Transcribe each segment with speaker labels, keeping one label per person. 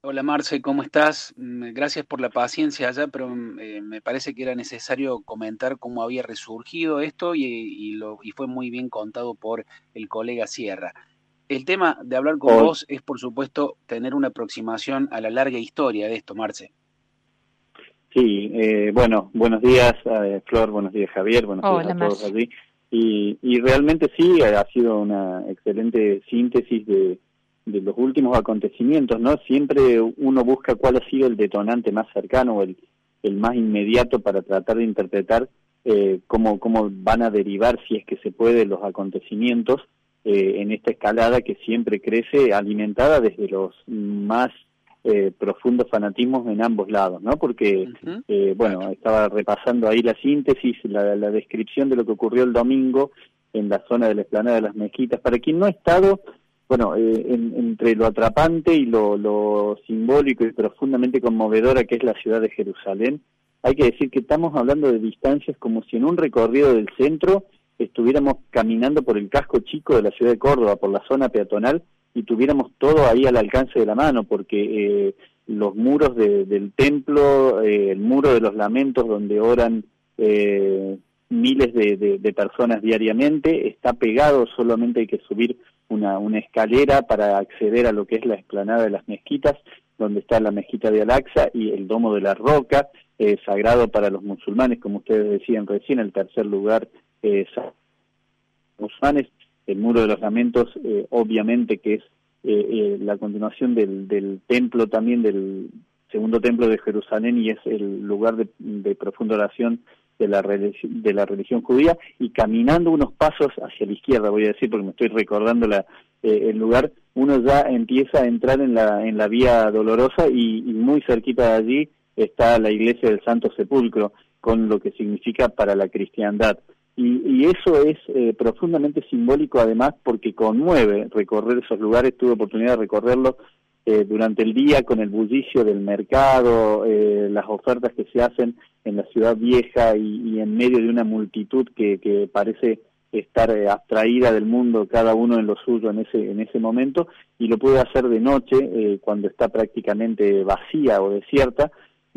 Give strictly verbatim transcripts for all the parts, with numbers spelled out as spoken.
Speaker 1: Hola Marce, ¿cómo estás? Mm, Gracias por la paciencia allá, pero mm, eh, me parece que era necesario comentar cómo había resurgido esto y, y lo, y fue muy bien contado por el colega Sierra. El tema de hablar con
Speaker 2: Hola,
Speaker 1: vos es, por supuesto, tener una aproximación a la larga historia de esto, Marce.
Speaker 2: sí, eh, bueno, buenos días, eh, Flor, buenos días, Javier, buenos días a
Speaker 3: Hola,
Speaker 2: todos
Speaker 3: Marce.
Speaker 2: allí. Y, y realmente sí, ha sido una excelente síntesis de, de los últimos acontecimientos, ¿no? Siempre uno busca cuál ha sido el detonante más cercano o el, el más inmediato para tratar de interpretar eh, cómo, cómo van a derivar, si es que se puede, los acontecimientos eh, en esta escalada que siempre crece, alimentada desde los más eh, profundos fanatismos en ambos lados, ¿no? Porque,
Speaker 1: Ujú.
Speaker 2: eh,
Speaker 1: Claro.
Speaker 2: bueno, estaba repasando ahí la síntesis, la, la descripción de lo que ocurrió el domingo en la zona de la explanada de las Mezquitas. Para quien no ha estado, bueno, eh, en, entre lo atrapante y lo, lo simbólico y profundamente conmovedora que es la ciudad de Jerusalén, hay que decir que estamos hablando de distancias como si en un recorrido del centro estuviéramos caminando por el casco chico de la ciudad de Córdoba, por la zona peatonal, y tuviéramos todo ahí al alcance de la mano, porque eh, los muros de, del templo, eh, el muro de los lamentos donde oran eh, miles de, de, de personas diariamente, está pegado, solamente hay que subir una, una escalera para acceder a lo que es la explanada de las mezquitas, donde está la mezquita de Al-Aqsa y el Domo de la Roca, eh, sagrado para los musulmanes, como ustedes decían recién, el tercer lugar eh, musulmanes. El Muro de los Lamentos, eh, obviamente que es eh, eh, la continuación del, del templo también, del segundo templo de Jerusalén, y es el lugar de, de profunda oración de la, de la religión judía, y caminando unos pasos hacia la izquierda, voy a decir porque me estoy recordando la, eh, el lugar, uno ya empieza a entrar en la, en la Vía Dolorosa, y, y muy cerquita de allí está la iglesia del Santo Sepulcro, con lo que significa para la cristiandad. Y, y eso es eh, profundamente simbólico, además, porque conmueve recorrer esos lugares. Tuve oportunidad de recorrerlos eh, durante el día con el bullicio del mercado, eh, las ofertas que se hacen en la ciudad vieja, y, y en medio de una multitud que, que parece estar eh, abstraída del mundo, cada uno en lo suyo en ese, en ese momento, y lo puede hacer de noche, eh, cuando está prácticamente vacía o desierta,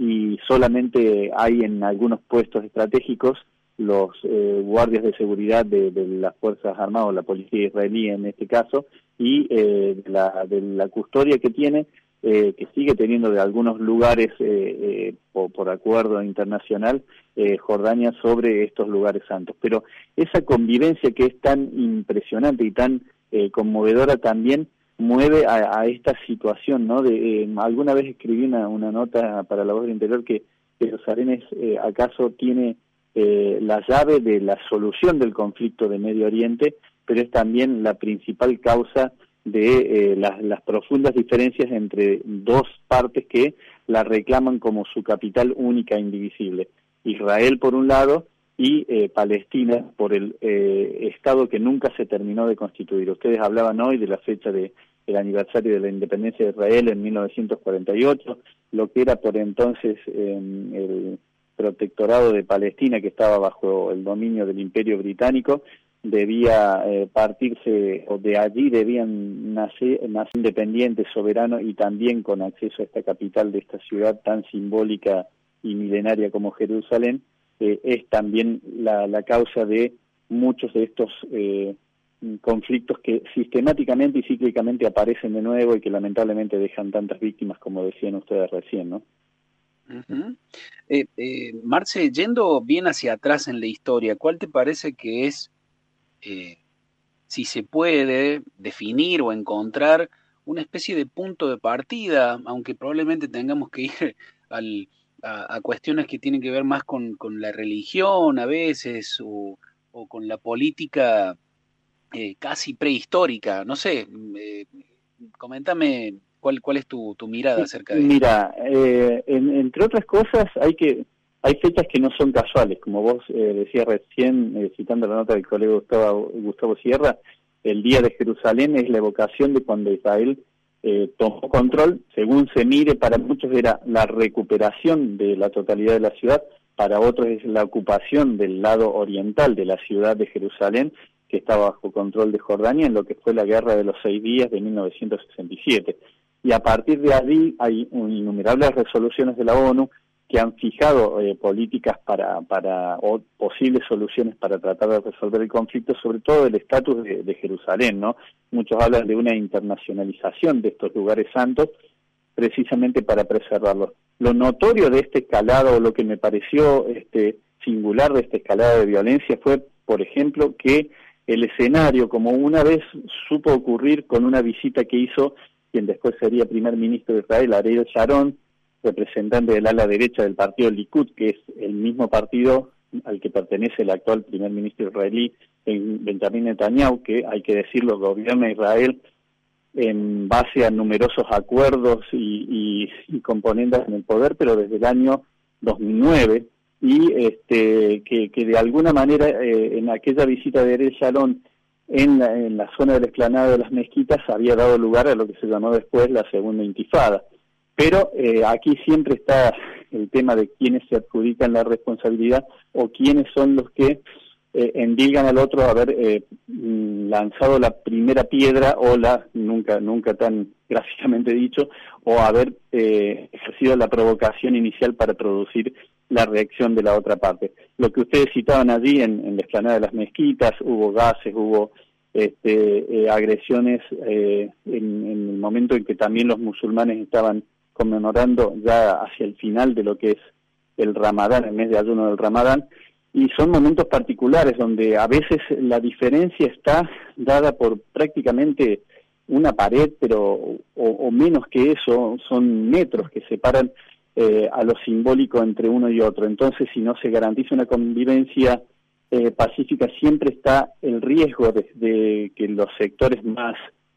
Speaker 2: y solamente hay en algunos puestos estratégicos los eh, guardias de seguridad de, de las Fuerzas Armadas, la policía israelí en este caso, y eh, de, la, de la custodia que tiene, eh, que sigue teniendo de algunos lugares eh, eh, por, por acuerdo internacional, eh, Jordania, sobre estos lugares santos. Pero esa convivencia que es tan impresionante y tan eh, conmovedora también mueve a, a esta situación, ¿no? De, eh, alguna vez escribí una, una nota para La Voz del Interior que Jerusalén es, eh, acaso tiene Eh, la llave de la solución del conflicto de Medio Oriente, pero es también la principal causa de eh, las, las profundas diferencias entre dos partes que la reclaman como su capital única e indivisible. Israel por un lado y eh, Palestina por el eh, Estado que nunca se terminó de constituir. Ustedes hablaban hoy de la fecha de el aniversario de la independencia de Israel en mil novecientos cuarenta y ocho, lo que era por entonces eh, el protectorado de Palestina, que estaba bajo el dominio del Imperio Británico, debía eh, partirse, o de allí debían nacer, nacer independientes, soberanos, y también con acceso a esta capital de esta ciudad tan simbólica y milenaria como Jerusalén. Eh, es también la, la causa de muchos de estos eh, conflictos que sistemáticamente y cíclicamente aparecen de nuevo y que lamentablemente dejan tantas víctimas, como decían ustedes recién, ¿no?
Speaker 1: Ujú. Eh, eh, Marce, yendo bien hacia atrás en la historia, ¿cuál te parece que es, eh, si se puede definir o encontrar una especie de punto de partida, aunque probablemente tengamos que ir al, a, a cuestiones que tienen que ver más con, con la religión a veces o, o con la política eh, casi prehistórica? No sé, eh, coméntame cuál, cuál es tu, tu mirada
Speaker 2: Sí,
Speaker 1: acerca de esto.
Speaker 2: mira, eh, en, entre otras cosas, hay que hay fechas que no son casuales, como vos eh, decías recién, eh, citando la nota del colega Gustavo, Gustavo Sierra. El Día de Jerusalén es la evocación de cuando Israel eh, tomó control. Según se mire, para muchos era la recuperación de la totalidad de la ciudad, para otros es la ocupación del lado oriental de la ciudad de Jerusalén, que estaba bajo control de Jordania, en lo que fue la Guerra de los Seis Días de mil novecientos sesenta y siete. y a partir de allí hay innumerables resoluciones de la ONU que han fijado eh, políticas para, para o posibles soluciones para tratar de resolver el conflicto, sobre todo el estatus de, de Jerusalén, ¿no? Muchos hablan de una internacionalización de estos lugares santos, precisamente para preservarlos. Lo notorio de esta escalada, o lo que me pareció este, singular de esta escalada de violencia, fue, por ejemplo, que el escenario, como una vez supo ocurrir con una visita que hizo quien después sería primer ministro de Israel, Ariel Sharon, representante del ala derecha del partido Likud, que es el mismo partido al que pertenece el actual primer ministro israelí, Benjamin Netanyahu, que, hay que decirlo, gobierna Israel en base a numerosos acuerdos y, y, y componentes en el poder, pero desde el año dos mil nueve, y este, que, que de alguna manera eh, en aquella visita de Ariel Sharon en la, en la zona de la explanada de las mezquitas había dado lugar a lo que se llamó después la segunda intifada. Pero eh, aquí siempre está el tema de quiénes se adjudican la responsabilidad o quiénes son los que eh, endilgan al otro a haber eh, lanzado la primera piedra o la, nunca nunca tan gráficamente dicho, o haber eh, ejercido la provocación inicial para producir la reacción de la otra parte. Lo que ustedes citaban allí en, en la explanada de las mezquitas, hubo gases, hubo este, eh, agresiones eh, en, en el momento en que también los musulmanes estaban conmemorando ya hacia el final de lo que es el Ramadán, el mes de ayuno del Ramadán, y son momentos particulares donde a veces la diferencia está dada por prácticamente una pared, pero o, o menos que eso, son metros que separan eh, a lo simbólico entre uno y otro. Entonces, si no se garantiza una convivencia eh, pacífica, siempre está el riesgo de, de que los sectores más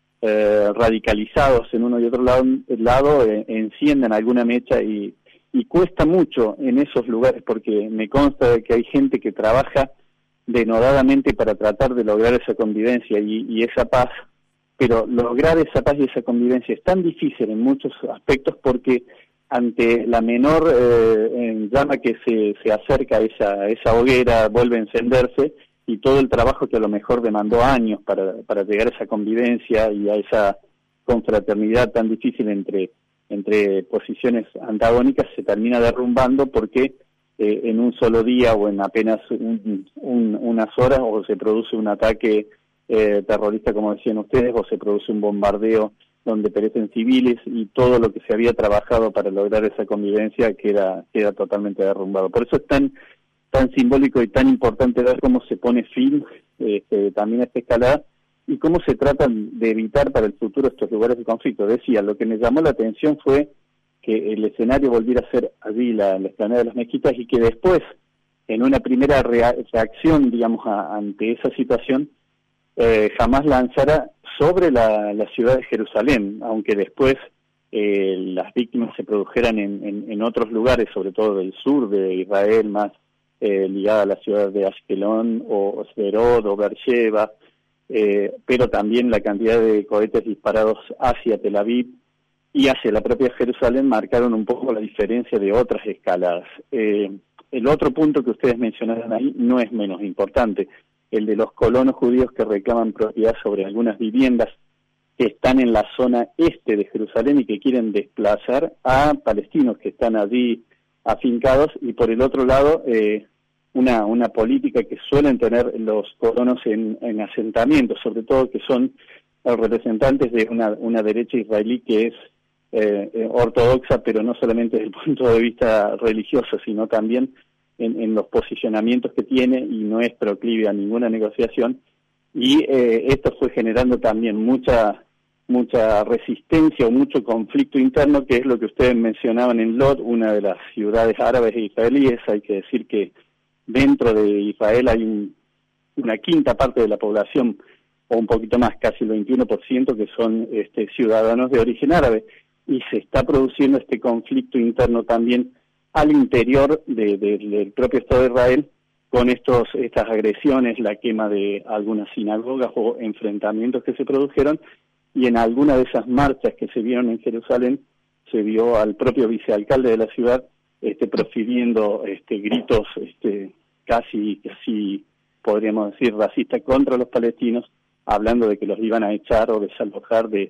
Speaker 2: Eh, radicalizados en uno y otro lado, lado eh, enciendan alguna mecha y, y cuesta mucho en esos lugares, porque me consta de que hay gente que trabaja denodadamente para tratar de lograr esa convivencia y, y esa paz, pero lograr esa paz y esa convivencia es tan difícil en muchos aspectos porque ante la menor eh, llama que se, se acerca a esa, esa hoguera vuelve a encenderse, y todo el trabajo que a lo mejor demandó años para, para llegar a esa convivencia y a esa confraternidad tan difícil entre, entre posiciones antagónicas se termina derrumbando porque eh, en un solo día o en apenas un, un, unas horas o se produce un ataque eh, terrorista, como decían ustedes, o se produce un bombardeo donde perecen civiles y todo lo que se había trabajado para lograr esa convivencia queda, queda totalmente derrumbado. Por eso es tan tan simbólico y tan importante ver cómo se pone fin este, también a esta escalada y cómo se tratan de evitar para el futuro estos lugares de conflicto. Decía, lo que me llamó la atención fue que el escenario volviera a ser allí la, la explanada de las mezquitas y que después, en una primera rea reacción, digamos, a, ante esa situación, eh, jamás lanzara sobre la, la ciudad de Jerusalén, aunque después eh, las víctimas se produjeran en, en, en otros lugares, sobre todo del sur de Israel, más Eh, ligada a la ciudad de Ashkelon o Sderot o Beersheba, eh, pero también la cantidad de cohetes disparados hacia Tel Aviv y hacia la propia Jerusalén marcaron un poco la diferencia de otras escaladas. Eh, el otro punto que ustedes mencionaron ahí no es menos importante, el de los colonos judíos que reclaman propiedad sobre algunas viviendas que están en la zona este de Jerusalén y que quieren desplazar a palestinos que están allí afincados, y por el otro lado eh, una una política que suelen tener los colonos en, en asentamientos, sobre todo que son representantes de una, una derecha israelí que es eh, ortodoxa, pero no solamente desde el punto de vista religioso, sino también en, en los posicionamientos que tiene, y no es proclive a ninguna negociación, y eh, esto fue generando también mucha mucha resistencia o mucho conflicto interno, que es lo que ustedes mencionaban en Lod, una de las ciudades árabes e israelíes. Hay que decir que dentro de Israel hay un, una quinta parte de la población, o un poquito más, casi el veintiuno por ciento, que son este, ciudadanos de origen árabe, y se está produciendo este conflicto interno también al interior de, de, del propio Estado de Israel, con estos estas agresiones, la quema de algunas sinagogas o enfrentamientos que se produjeron, y en alguna de esas marchas que se vieron en Jerusalén se vio al propio vicealcalde de la ciudad este, profiriendo este, gritos este, casi, casi podríamos decir racistas contra los palestinos, hablando de que los iban a echar o desalojar de,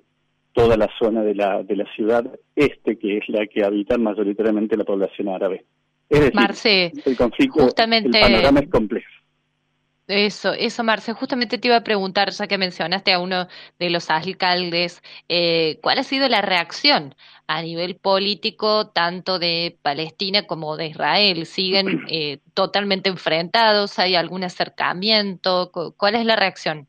Speaker 2: toda la zona de la de la ciudad este, que es la que habita mayoritariamente la población árabe. Es decir,
Speaker 3: Marce,
Speaker 2: el conflicto,
Speaker 3: justamente...
Speaker 2: el panorama es complejo.
Speaker 3: Eso, eso, Marce, justamente te iba a preguntar, ya que mencionaste a uno de los alcaldes, eh, ¿cuál ha sido la reacción a nivel político tanto de Palestina como de Israel? ¿Siguen eh, totalmente enfrentados? ¿Hay algún acercamiento? Cu- ¿Cuál es la reacción?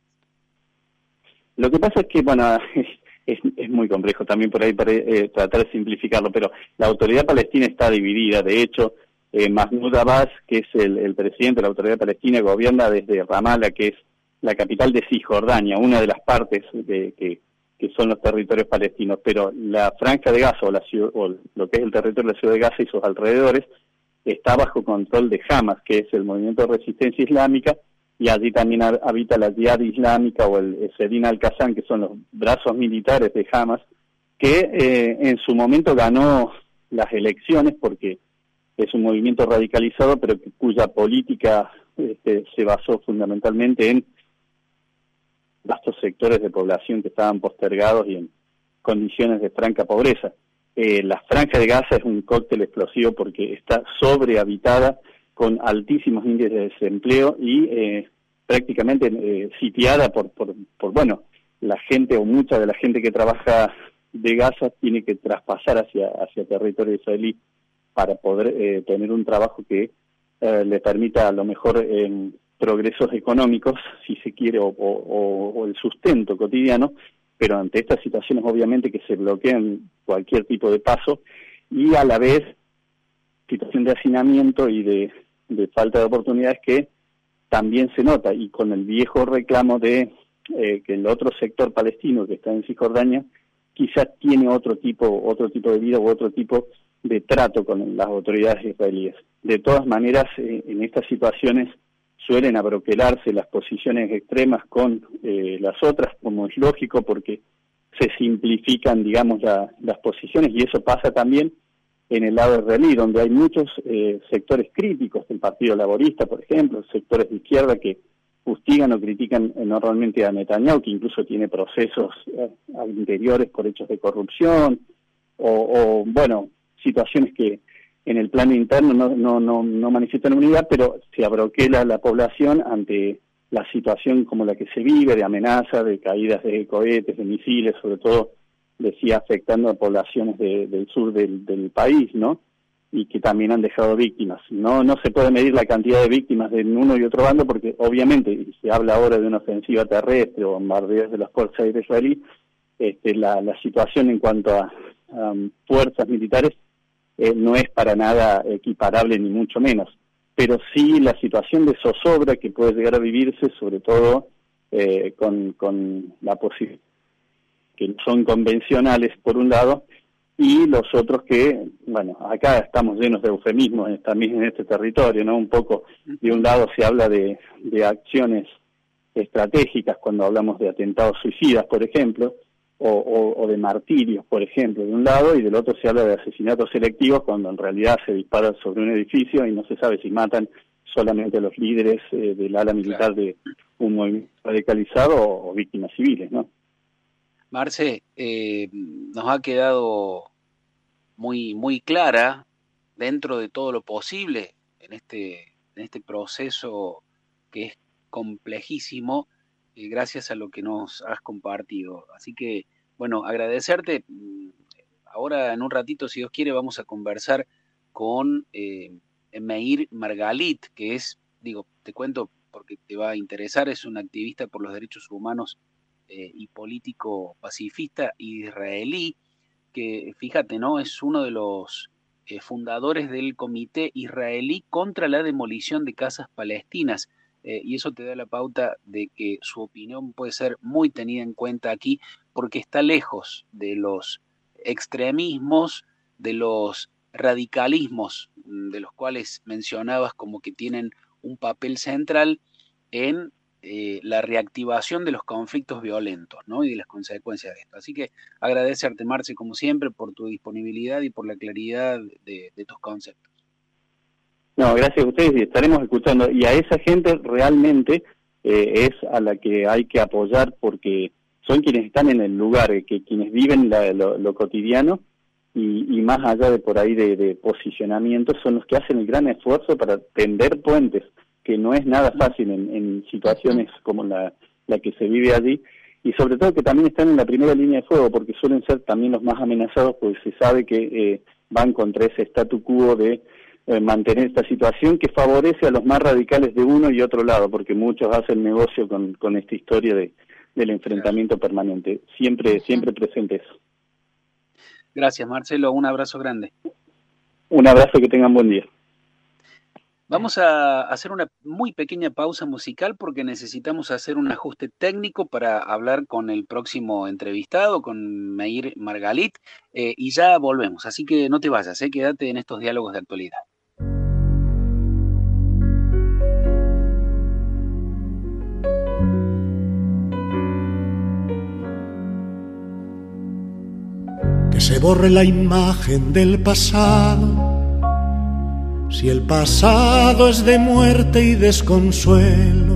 Speaker 2: Lo que pasa es que, bueno, es, es, es muy complejo también por ahí para eh, tratar de simplificarlo, pero la autoridad palestina está dividida. De hecho, eh, Mahmoud Abbas, que es el, el presidente de la autoridad palestina, gobierna desde Ramallah, que es la capital de Cisjordania, una de las partes de, que, que son los territorios palestinos, pero la franja de Gaza o, la ciudad, o lo que es el territorio de la ciudad de Gaza y sus alrededores está bajo control de Hamas, que es el movimiento de resistencia islámica, y allí también habita la Jihad Islámica o el Sedin al-Qassam, que son los brazos militares de Hamas, que eh, en su momento ganó las elecciones porque es un movimiento radicalizado, pero que, cuya política este, se basó fundamentalmente en vastos sectores de población que estaban postergados y en condiciones de franca pobreza. Eh, la franja de Gaza es un cóctel explosivo porque está sobrehabitada, con altísimos índices de desempleo y eh, prácticamente eh, sitiada por, por, por, bueno, la gente o mucha de la gente que trabaja de Gaza tiene que traspasar hacia, hacia territorio israelí para poder eh, tener un trabajo que eh, le permita a lo mejor eh, progresos económicos, si se quiere, o, o, o el sustento cotidiano, pero ante estas situaciones obviamente que se bloquean cualquier tipo de paso y a la vez situación de hacinamiento y de, de falta de oportunidades que también se nota, y con el viejo reclamo de eh, que el otro sector palestino que está en Cisjordania quizás tiene otro tipo otro tipo de vida u otro tipo de trato con las autoridades israelíes. De todas maneras, eh, en estas situaciones suelen abroquelarse las posiciones extremas con eh, las otras, como es lógico, porque se simplifican, digamos, la, las posiciones, y eso pasa también en el lado israelí, donde hay muchos eh, sectores críticos del Partido Laborista, por ejemplo, sectores de izquierda que fustigan o critican enormemente a Netanyahu, que incluso tiene procesos eh, interiores por hechos de corrupción, o, o, bueno, situaciones que en el plano interno no, no, no, no manifiestan unidad, pero se abroquela la población ante la situación como la que se vive, de amenaza, de caídas de cohetes, de misiles, sobre todo, decía, afectando a poblaciones de, del sur del, del país, ¿no? Y que también han dejado víctimas. No no se puede medir la cantidad de víctimas de uno y otro bando, porque obviamente, y se habla ahora de una ofensiva terrestre o bombardeos de las fuerzas aéreas israelíes, este, la, la situación en cuanto a um, fuerzas militares eh, no es para nada equiparable, ni mucho menos. Pero sí la situación de zozobra que puede llegar a vivirse, sobre todo eh, con, con la posibilidad que son convencionales por un lado, y los otros que, bueno, acá estamos llenos de eufemismos también en este territorio, ¿no? Un poco, de un lado se habla de, de acciones estratégicas cuando hablamos de atentados suicidas, por ejemplo, o, o, o de martirios, por ejemplo, de un lado, y del otro se habla de asesinatos selectivos cuando en realidad se dispara sobre un edificio y no se sabe si matan solamente a los líderes eh, del ala militar de un movimiento radicalizado o, o víctimas civiles, ¿no?
Speaker 1: Marce, eh, nos ha quedado muy, muy clara, dentro de todo lo posible, en este, en este proceso que es complejísimo, eh, gracias a lo que nos has compartido. Así que, bueno, agradecerte. Ahora, en un ratito, si Dios quiere, vamos a conversar con eh, Meir Margalit, que es, digo, te cuento porque te va a interesar, es un activista por los derechos humanos Eh, y político pacifista israelí, que fíjate, ¿no? Es uno de los eh, fundadores del Comité Israelí contra la Demolición de Casas Palestinas, eh, y eso te da la pauta de que su opinión puede ser muy tenida en cuenta aquí, porque está lejos de los extremismos, de los radicalismos, de los cuales mencionabas como que tienen un papel central en Eh, la reactivación de los conflictos violentos, ¿no? Y de las consecuencias de esto. Así que agradecerte, Marce, como siempre, por tu disponibilidad y por la claridad de, de tus conceptos.
Speaker 2: No, gracias a ustedes, y estaremos escuchando. Y a esa gente realmente eh, es a la que hay que apoyar, porque son quienes están en el lugar, que quienes viven la, lo, lo cotidiano, y, y más allá de por ahí de, de posicionamiento, son los que hacen el gran esfuerzo para tender puentes, que no es nada fácil en, en situaciones como la, la que se vive allí, y sobre todo que también están en la primera línea de fuego, porque suelen ser también los más amenazados, porque se sabe que eh, van contra ese statu quo de eh, mantener esta situación que favorece a los más radicales de uno y otro lado, porque muchos hacen negocio con, con esta historia de del enfrentamiento permanente. Siempre, siempre presente eso.
Speaker 1: Gracias, Marcelo. Un abrazo grande.
Speaker 2: Un abrazo, que tengan buen día.
Speaker 1: Vamos a hacer una muy pequeña pausa musical porque necesitamos hacer un ajuste técnico para hablar con el próximo entrevistado, con Meir Margalit, eh, y ya volvemos. Así que no te vayas, eh, quédate en estos diálogos de actualidad.
Speaker 4: Que se borre la imagen del pasado, si el pasado es de muerte y desconsuelo,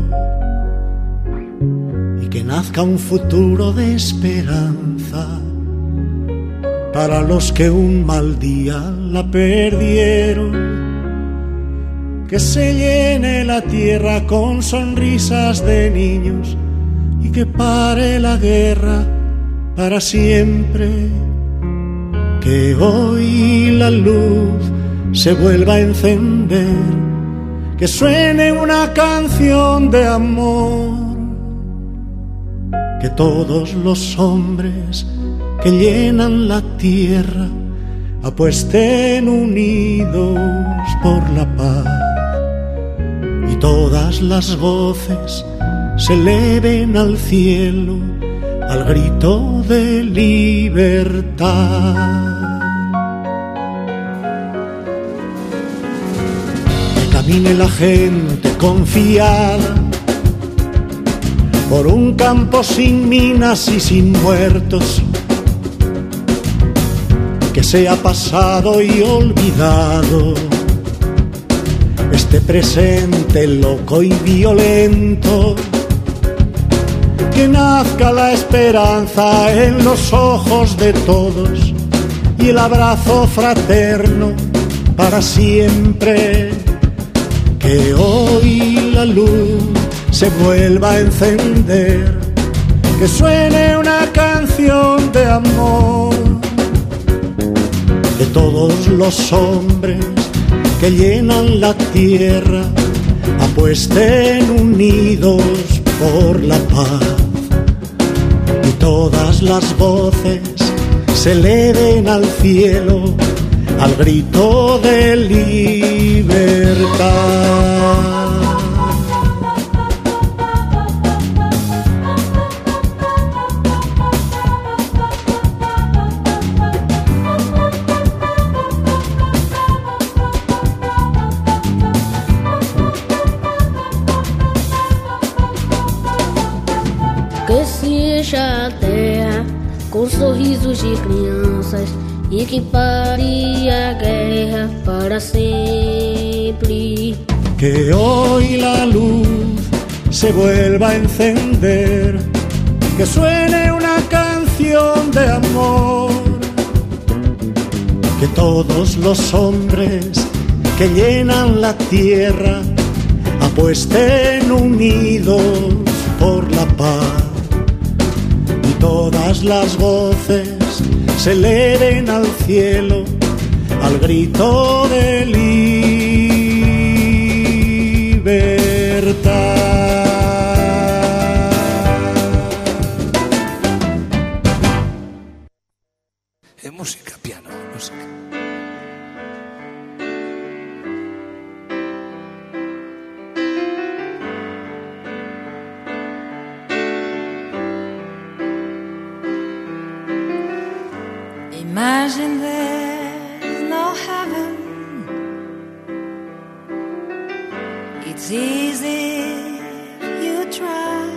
Speaker 4: y que nazca un futuro de esperanza para los que un mal día la perdieron. Que se llene la tierra con sonrisas de niños y que pare la guerra para siempre. Que hoy la luz se vuelva a encender, que suene una canción de amor, que todos los hombres que llenan la tierra apuesten unidos por la paz, y todas las voces se eleven al cielo al grito de libertad. Camine la gente confiada por un campo sin minas y sin muertos, que sea pasado y olvidado este presente loco y violento. Que nazca la esperanza en los ojos de todos y el abrazo fraterno para siempre. Que hoy la luz se vuelva a encender, que suene una canción de amor, de todos los hombres que llenan la tierra apuesten unidos por la paz, y todas las voces se eleven al cielo al grito de libertad.
Speaker 5: Que seja a terra com sorrisos de crianças e que pare a guerra para sempre.
Speaker 4: Que hoy la luz se vuelva a encender, que suene una canción de amor, que todos los hombres que llenan la tierra apuesten unidos por la paz, y todas las voces se eleven al cielo al grito de libertad.
Speaker 6: Es música, piano, música.
Speaker 7: Imagine there's no heaven. It's easy if you try.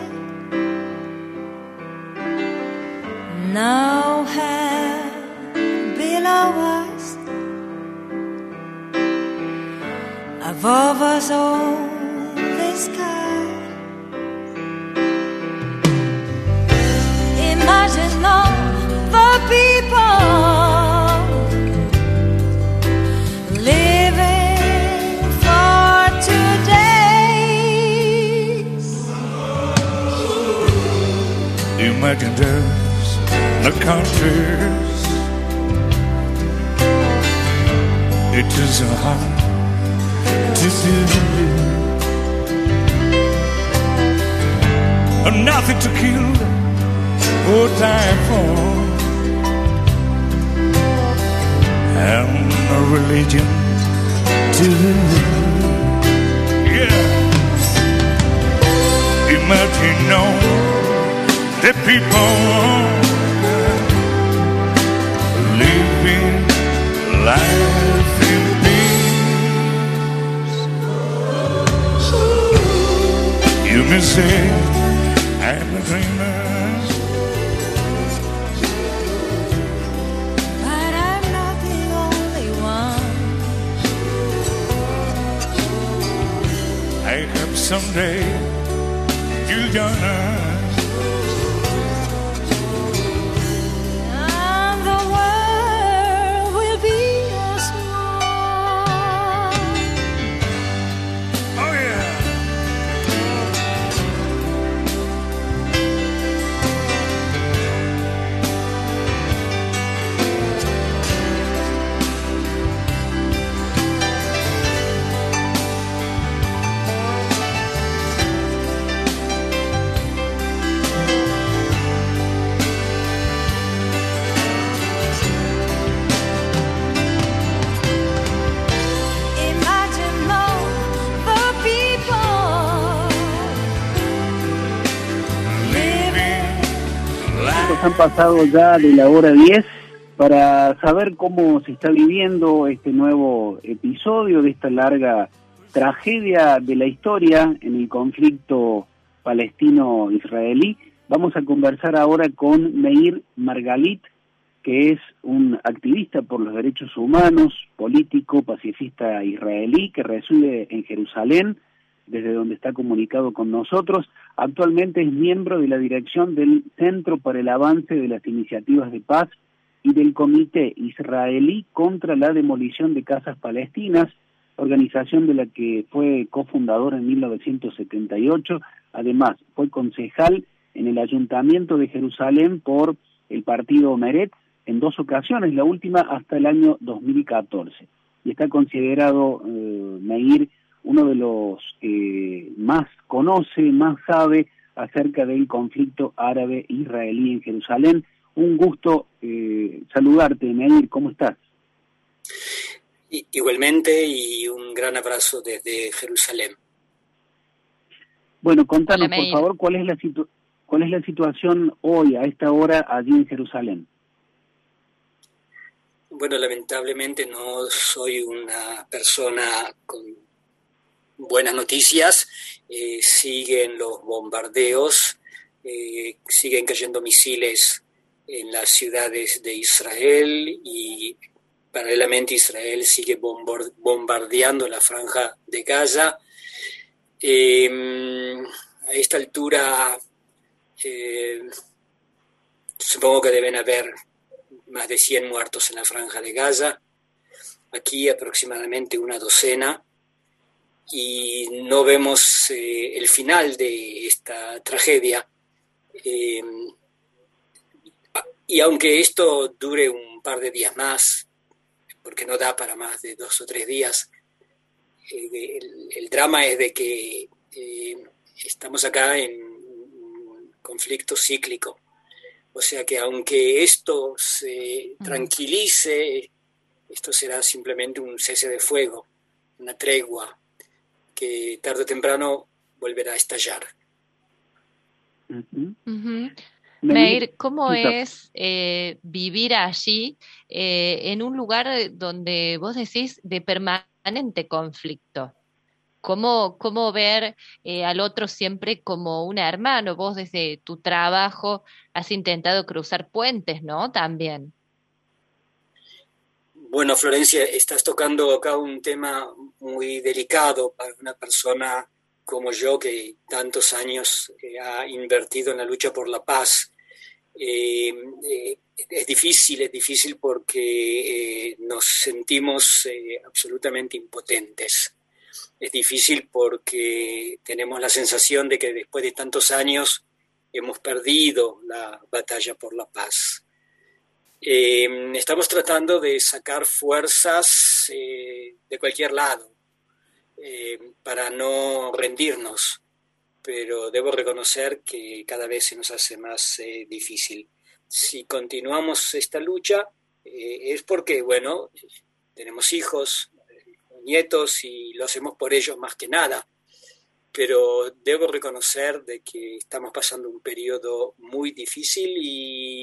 Speaker 7: No hell below us, above us all the sky. Imagine all the people living for today.
Speaker 6: Imagine there's no countries. It isn't hard to do. Nothing to kill or die for, and no religion too. Yeah. Imagine all the people living life in peace. You may say I'm a dreamer,
Speaker 7: But I'm not the only one.
Speaker 6: I hope someday you'll join us.
Speaker 7: And the world will be as one.
Speaker 6: Oh yeah.
Speaker 7: Imagine all the people living.
Speaker 1: Nos han pasado ya de la hora diez para saber cómo se está viviendo este nuevo episodio de esta larga tragedia de la historia en el conflicto palestino-israelí. Vamos a conversar ahora con Meir Margalit, que es un activista por los derechos humanos, político, pacifista israelí, que reside en Jerusalén, desde donde está comunicado con nosotros. Actualmente es miembro de la dirección del Centro para el Avance de las Iniciativas de Paz y del Comité Israelí contra la Demolición de Casas Palestinas, organización de la que fue cofundador en mil novecientos setenta y ocho. Además, fue concejal en el Ayuntamiento de Jerusalén por el partido Meretz en dos ocasiones, la última hasta el año dos mil catorce. Y está considerado, eh, Meir, uno de los que más conoce, más sabe acerca del conflicto árabe-israelí en Jerusalén. Un gusto eh, saludarte, Meir, ¿cómo estás?
Speaker 8: Igualmente, y un gran abrazo desde Jerusalén.
Speaker 1: Bueno, contanos,
Speaker 3: Hola,
Speaker 1: por
Speaker 3: Meir.
Speaker 1: favor, cuál es la situ- cuál es la situación hoy, a esta hora, allí en Jerusalén.
Speaker 8: Bueno, lamentablemente no soy una persona con buenas noticias. Eh, siguen los bombardeos, eh, siguen cayendo misiles en las ciudades de Israel y paralelamente Israel sigue bombard- bombardeando la franja de Gaza. Eh, a esta altura eh, supongo que deben haber más de cien muertos en la franja de Gaza, aquí aproximadamente una docena, y no vemos eh, el final de esta tragedia. Eh, y aunque esto dure un par de días más, porque no da para más de dos o tres días, eh, el, el drama es de que eh, estamos acá en un conflicto cíclico. O sea que aunque esto se tranquilice, esto será simplemente un cese de fuego, una tregua que tarde o temprano volverá a estallar.
Speaker 1: Uh-huh.
Speaker 3: Ujú.
Speaker 1: Meir,
Speaker 3: Meir, ¿cómo
Speaker 1: sí,
Speaker 3: es eh, vivir allí eh, en un lugar donde vos decís de permanente conflicto? ¿Cómo, cómo ver eh, al otro siempre como un hermano? Vos desde tu trabajo has intentado cruzar puentes, ¿no? También.
Speaker 8: Bueno, Florencia, estás tocando acá un tema muy delicado para una persona como yo que tantos años eh, ha invertido en la lucha por la paz. Eh, eh, es difícil, es difícil porque eh, nos sentimos eh, absolutamente impotentes. Es difícil porque tenemos la sensación de que después de tantos años hemos perdido la batalla por la paz. Eh, estamos tratando de sacar fuerzas eh, de cualquier lado eh, para no rendirnos, pero debo reconocer que cada vez se nos hace más eh, difícil. Si continuamos esta lucha eh, es porque, bueno, tenemos hijos, nietos y lo hacemos por ellos más que nada, pero debo reconocer de que estamos pasando un periodo muy difícil y,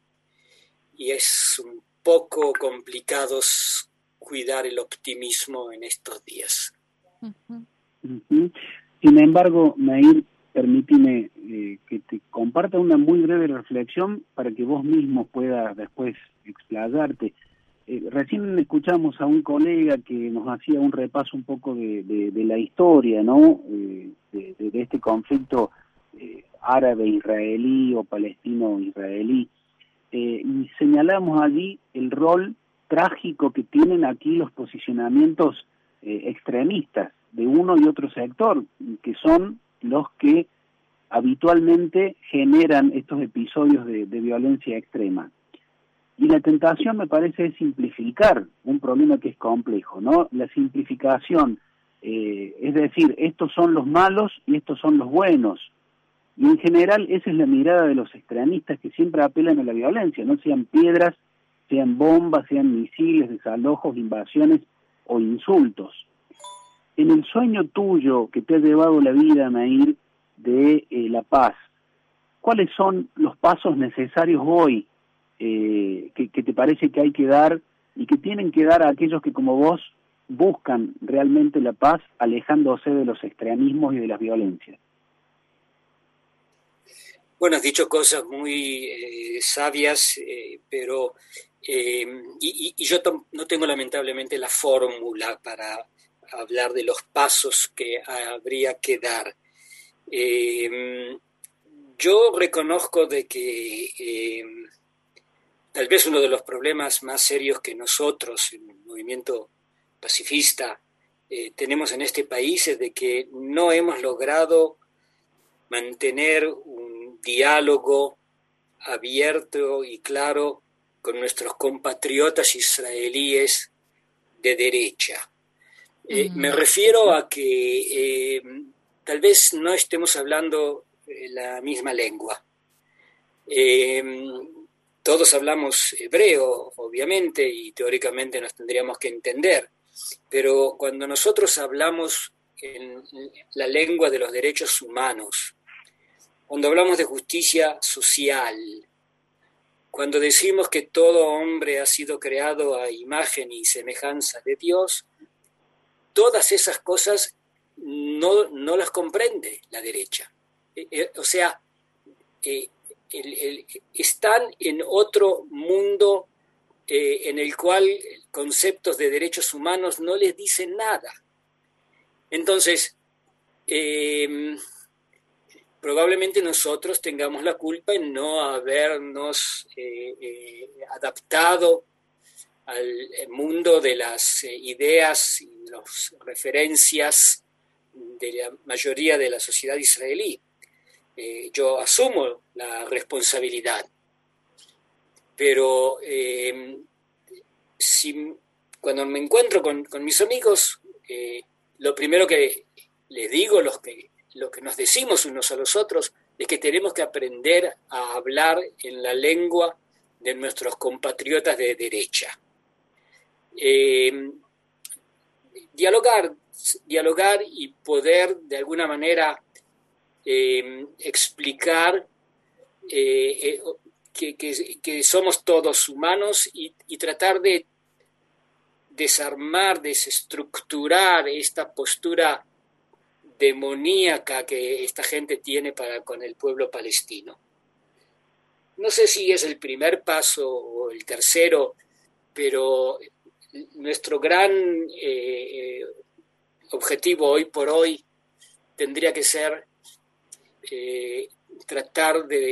Speaker 8: y es un poco complicado cuidar el optimismo en estos días.
Speaker 1: Uh-huh. Uh-huh. Sin embargo, Meir, permíteme eh, que te comparta una muy breve reflexión para que vos mismo puedas después explayarte. Eh, recién escuchamos a un colega que nos hacía un repaso un poco de, de, de la historia, ¿no? Eh, de, de, de este conflicto eh, árabe-israelí o palestino-israelí. Eh, y señalamos allí el rol trágico que tienen aquí los posicionamientos eh, extremistas de uno y otro sector, que son los que habitualmente generan estos episodios de, de violencia extrema. Y la tentación, me parece, es simplificar un problema que es complejo, ¿no? La simplificación, eh, es decir, estos son los malos y estos son los buenos. Y en general esa es la mirada de los extremistas que siempre apelan a la violencia, no sean piedras, sean bombas, sean misiles, desalojos, invasiones o insultos. En el sueño tuyo que te ha llevado la vida, Meir, de eh, la paz, ¿cuáles son los pasos necesarios hoy eh, que, que te parece que hay que dar y que tienen que dar a aquellos que como vos buscan realmente la paz, alejándose de los extremismos y de las violencias?
Speaker 8: Bueno, has dicho cosas muy eh, sabias, eh, pero eh, y, y yo no tengo lamentablemente la fórmula para hablar de los pasos que habría que dar. Eh, yo reconozco de que eh, tal vez uno de los problemas más serios que nosotros, el movimiento pacifista, eh, tenemos en este país es de que no hemos logrado mantener un diálogo abierto y claro con nuestros compatriotas israelíes de derecha. Eh, me refiero a que eh, tal vez no estemos hablando la misma lengua. Eh, todos hablamos hebreo, obviamente, y teóricamente nos tendríamos que entender, pero cuando nosotros hablamos en la lengua de los derechos humanos, cuando hablamos de justicia social, cuando decimos que todo hombre ha sido creado a imagen y semejanza de Dios, todas esas cosas no, no las comprende la derecha. Eh, eh, o sea, eh, el, el, están en otro mundo eh, en el cual conceptos de derechos humanos no les dicen nada. Entonces, eh, probablemente nosotros tengamos la culpa en no habernos eh, eh, adaptado al mundo de las eh, ideas y las referencias de la mayoría de la sociedad israelí. Eh, yo asumo la responsabilidad, pero eh, si, cuando me encuentro con, con mis amigos, eh, lo primero que les digo, los que, lo que nos decimos unos a los otros, es que tenemos que aprender a hablar en la lengua de nuestros compatriotas de derecha. Eh, dialogar, dialogar y poder de alguna manera eh, explicar eh, eh, que, que, que somos todos humanos y, y tratar de desarmar, desestructurar esta postura demoníaca que esta gente tiene para con el pueblo palestino. No sé si es el primer paso o el tercero, pero nuestro gran eh, objetivo hoy por hoy tendría que ser eh, tratar de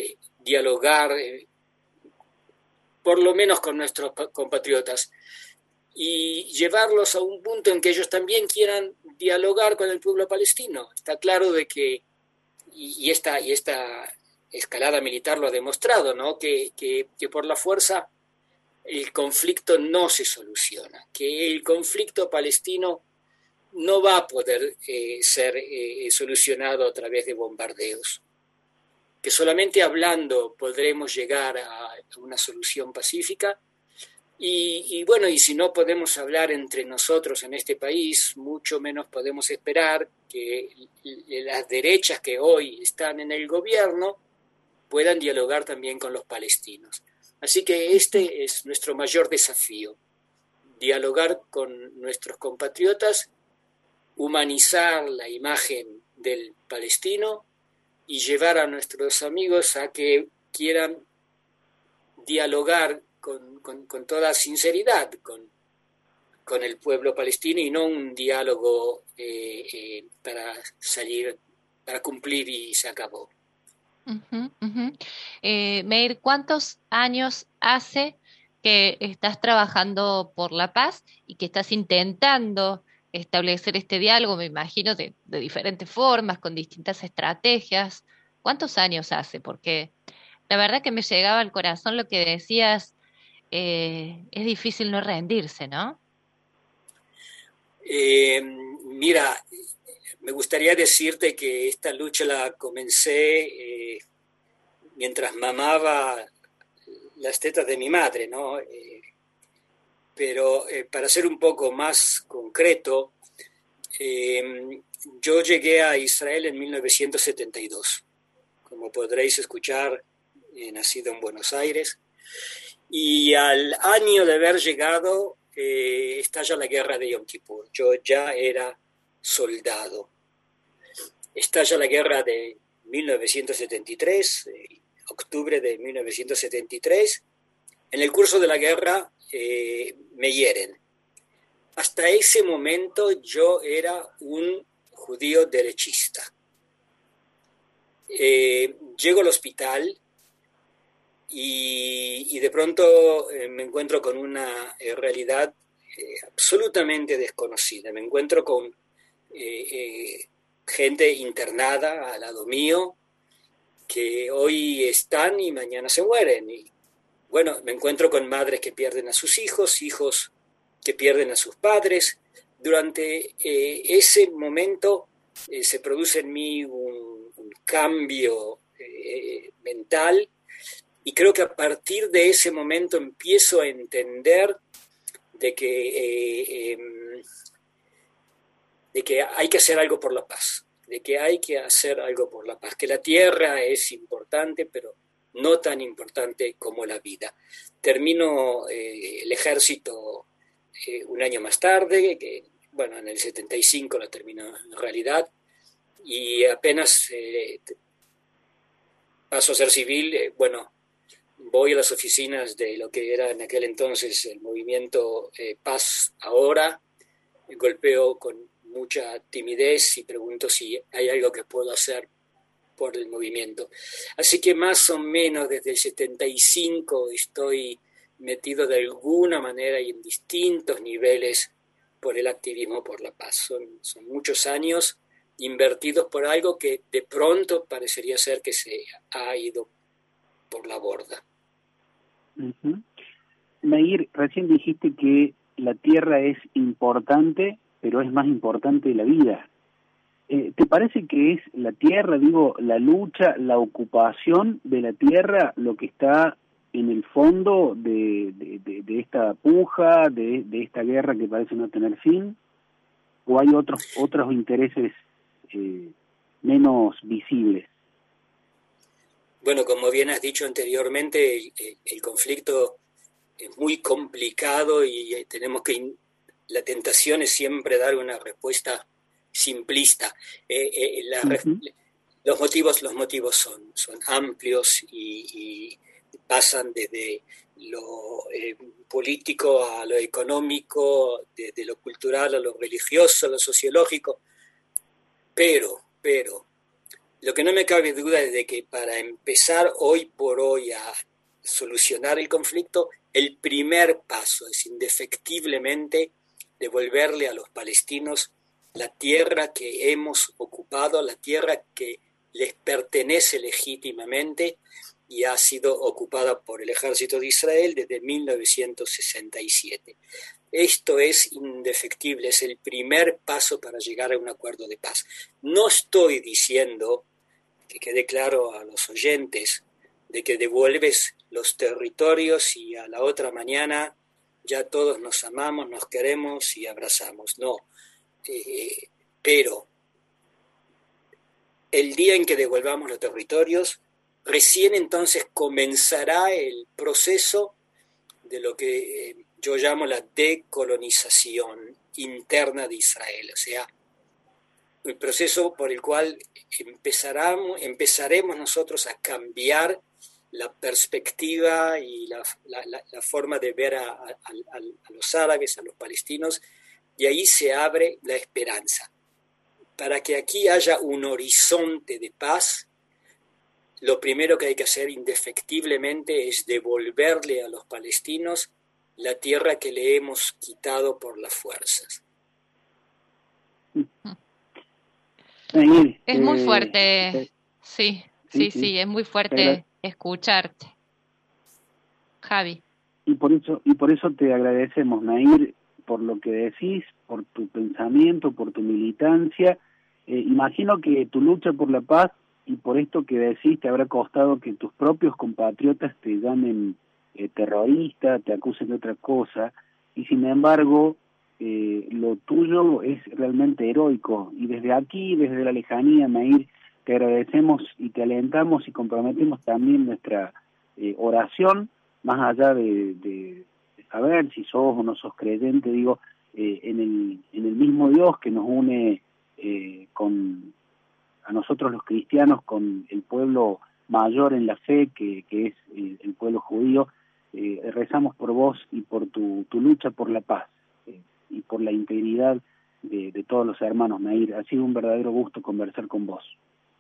Speaker 8: dialogar, eh, por lo menos con nuestros compatriotas, y llevarlos a un punto en que ellos también quieran dialogar con el pueblo palestino. Está claro de que, y, y, esta, y esta escalada militar lo ha demostrado, ¿no? que, que, que por la fuerza el conflicto no se soluciona, que el conflicto palestino no va a poder eh, ser eh, solucionado a través de bombardeos, que solamente hablando podremos llegar a una solución pacífica. Y, y bueno, y si no podemos hablar entre nosotros en este país, mucho menos podemos esperar que las derechas que hoy están en el gobierno puedan dialogar también con los palestinos. Así que este es nuestro mayor desafío, dialogar con nuestros compatriotas, humanizar la imagen del palestino y llevar a nuestros amigos a que quieran dialogar con, con, con toda sinceridad con, con el pueblo palestino y no un diálogo eh, eh, para salir, para cumplir y se acabó.
Speaker 3: Uh-huh, uh-huh. Eh, Meir, ¿cuántos años hace que estás trabajando por la paz y que estás intentando establecer este diálogo? Me imagino de, de diferentes formas, con distintas estrategias. ¿Cuántos años hace? Porque la verdad que me llegaba al corazón lo que decías, eh, es difícil no rendirse, ¿no?
Speaker 8: Eh, mira, me gustaría decirte que esta lucha la comencé eh, mientras mamaba las tetas de mi madre, ¿no? Eh, pero eh, para ser un poco más concreto, eh, yo llegué a Israel en mil novecientos setenta y dos. Como podréis escuchar, he nacido en Buenos Aires. Y al año de haber llegado, eh, estalla la guerra de Yom Kippur. Yo ya era soldado. Estalla la guerra de mil novecientos setenta y tres, eh, octubre de mil novecientos setenta y tres. En el curso de la guerra eh, me hieren. Hasta ese momento yo era un judío derechista. Eh, llego al hospital y, y de pronto eh, me encuentro con una eh, realidad eh, absolutamente desconocida. Me encuentro con eh, eh, gente internada al lado mío que hoy están y mañana se mueren. Y bueno, me encuentro con madres que pierden a sus hijos, hijos que pierden a sus padres. Durante eh, ese momento eh, se produce en mí un, un cambio eh, mental, y creo que a partir de ese momento empiezo a entender de que, eh, eh, de que hay que hacer algo por la paz, de que hay que hacer algo por la paz, que la tierra es importante, pero no tan importante como la vida. Termino eh, el ejército eh, un año más tarde, que, bueno, en el setenta y cinco lo termino en realidad, y apenas eh, paso a ser civil, eh, bueno, voy a las oficinas de lo que era en aquel entonces el movimiento eh, Paz Ahora, golpeo con mucha timidez y pregunto si hay algo que puedo hacer por el movimiento. Así que más o menos desde el setenta y cinco estoy metido de alguna manera y en distintos niveles por el activismo por la paz. Son, son muchos años invertidos por algo que de pronto parecería ser que se ha ido por la borda.
Speaker 1: Uh-huh. Meir, recién dijiste que la tierra es importante, pero es más importante la vida. Eh, ¿Te parece que es la tierra, digo, la lucha, la ocupación de la tierra lo que está en el fondo de, de, de, de esta puja, de, de esta guerra que parece no tener fin? ¿O hay otros, otros intereses eh, menos visibles?
Speaker 8: Bueno, como bien has dicho anteriormente, el, el conflicto es muy complicado y tenemos que, la tentación es siempre dar una respuesta simplista. Eh, eh, la, uh-huh. Los motivos, los motivos son, son amplios y, y pasan desde lo eh, político a lo económico, desde lo cultural a lo religioso, a lo sociológico, pero, pero lo que no me cabe duda es de que para empezar hoy por hoy a solucionar el conflicto, el primer paso es indefectiblemente devolverle a los palestinos la tierra que hemos ocupado, la tierra que les pertenece legítimamente y ha sido ocupada por el ejército de Israel desde mil novecientos sesenta y siete. Esto es indefectible, es el primer paso para llegar a un acuerdo de paz. No estoy diciendo, que quede claro a los oyentes, de que devuelves los territorios y a la otra mañana ya todos nos amamos, nos queremos y abrazamos. No, eh, pero el día en que devolvamos los territorios, recién entonces comenzará el proceso de lo que eh, yo llamo la decolonización interna de Israel, o sea, el proceso por el cual empezaremos, empezaremos nosotros a cambiar la perspectiva y la, la, la, la forma de ver a, a, a, a los árabes, a los palestinos, y ahí se abre la esperanza. Para que aquí haya un horizonte de paz, lo primero que hay que hacer indefectiblemente es devolverle a los palestinos la tierra que le hemos quitado por las fuerzas.
Speaker 2: Nair,
Speaker 3: Es muy
Speaker 2: eh,
Speaker 3: fuerte,
Speaker 2: eh,
Speaker 3: sí,
Speaker 2: sí,
Speaker 3: sí,
Speaker 2: sí.
Speaker 3: sí, es muy
Speaker 2: Pero-
Speaker 3: fuerte escucharte. Javi.
Speaker 2: y por eso y por eso te agradecemos, Nair, por lo que decís, por tu pensamiento, por tu militancia. Eh, imagino que tu lucha por la paz y por esto que decís te habrá costado que tus propios compatriotas te llamen eh, terrorista, te acusen de otra cosa, y sin embargo eh, lo tuyo es realmente heroico, y desde aquí, desde la lejanía, Nair, te agradecemos y te alentamos y comprometemos también nuestra eh, oración, más allá de, de, de saber si sos o no sos creyente, digo, eh, en el en el mismo Dios que nos une eh, con a nosotros los cristianos con el pueblo mayor en la fe, que, que es eh, el pueblo judío. Eh, rezamos por vos y por tu, tu lucha por la paz eh, y por la integridad de, de todos los hermanos, Nair. Ha sido un verdadero gusto conversar con vos.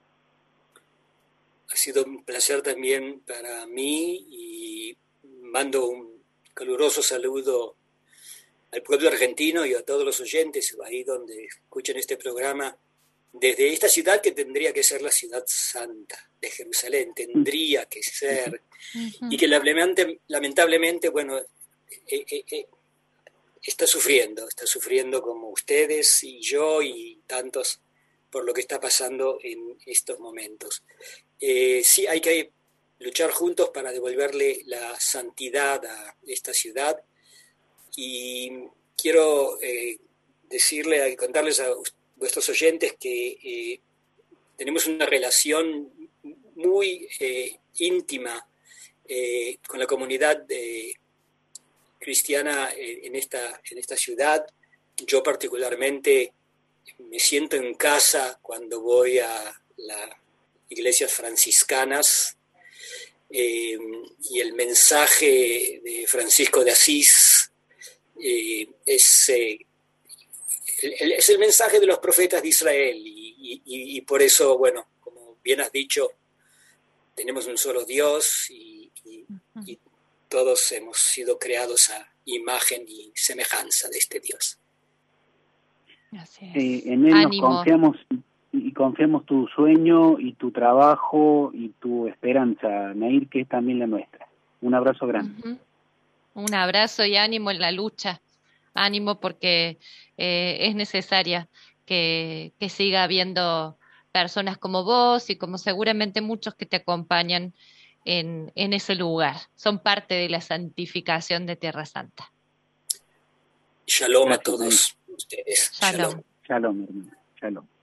Speaker 8: Ha sido un placer también para mí y mando un caluroso saludo al pueblo argentino y a todos los oyentes ahí donde escuchen este programa desde esta ciudad que tendría que ser la ciudad santa de Jerusalén, tendría que ser,
Speaker 3: Ujú.
Speaker 8: y que lamentablemente, lamentablemente bueno, eh, eh, eh, está sufriendo, está sufriendo como ustedes y yo y tantos por lo que está pasando en estos momentos. Eh, sí, hay que luchar juntos para devolverle la santidad a esta ciudad, y quiero eh, decirle, contarles a vuestros oyentes que eh, tenemos una relación muy eh, íntima eh, con la comunidad eh, cristiana eh, en esta, en esta ciudad. Yo particularmente me siento en casa cuando voy a las iglesias franciscanas, eh, y el mensaje de Francisco de Asís eh, es, eh, el, es el mensaje de los profetas de Israel, y, y, y por eso, bueno, como bien has dicho, tenemos un solo Dios y, y, y todos hemos sido creados a imagen y semejanza de este Dios.
Speaker 3: Así es.
Speaker 2: Eh, en él
Speaker 3: Ánimo.
Speaker 2: nos confiamos y confiamos tu sueño y tu trabajo y tu esperanza, Nair, que es también la nuestra. Un abrazo grande.
Speaker 3: Ujú. Un abrazo y ánimo en la lucha. Ánimo porque eh, es necesaria que, que siga habiendo personas como vos y como seguramente muchos que te acompañan en, en ese lugar. Son parte de la santificación de Tierra Santa.
Speaker 8: Shalom a
Speaker 2: Gracias,
Speaker 8: todos ustedes.
Speaker 3: Shalom.
Speaker 2: Shalom, hermano. Shalom.